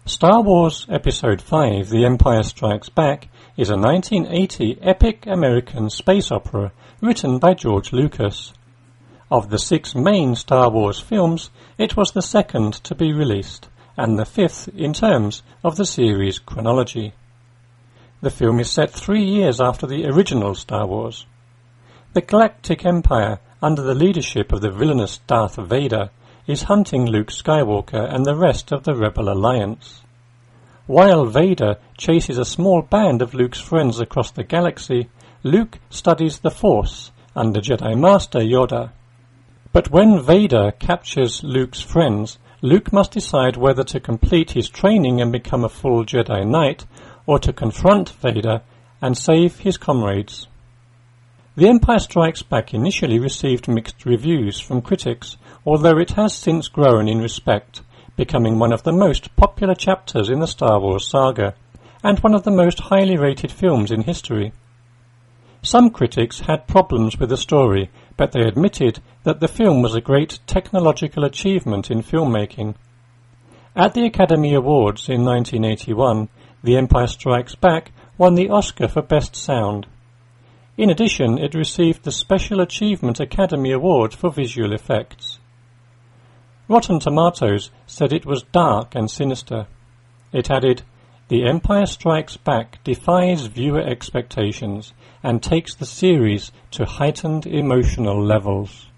Star Wars Episode V, The Empire Strikes Back, is a 1980 epic American space opera written by George Lucas. Of the 6 main Star Wars films, it was the second to be released, and the 5th in terms of the series chronology. The film is set 3 years after the original Star Wars. The Galactic Empire, under the leadership of the villainous Darth Vader, is hunting Luke Skywalker and the rest of the Rebel Alliance. While Vader chases a small band of Luke's friends across the galaxy, Luke studies the Force under Jedi Master Yoda. But when Vader captures Luke's friends, Luke must decide whether to complete his training and become a full Jedi Knight, or to confront Vader and save his comrades. The Empire Strikes Back initially received mixed reviews from critics, although it has since grown in respect, becoming one of the most popular chapters in the Star Wars saga, and one of the most highly rated films in history. Some critics had problems with the story, but they admitted that the film was a great technological achievement in filmmaking. At the Academy Awards in 1981, The Empire Strikes Back won the Oscar for Best Sound. In addition, it received the Special Achievement Academy Award for Visual Effects. Rotten Tomatoes said it was dark and sinister. It added, "The Empire Strikes Back defies viewer expectations and takes the series to heightened emotional levels."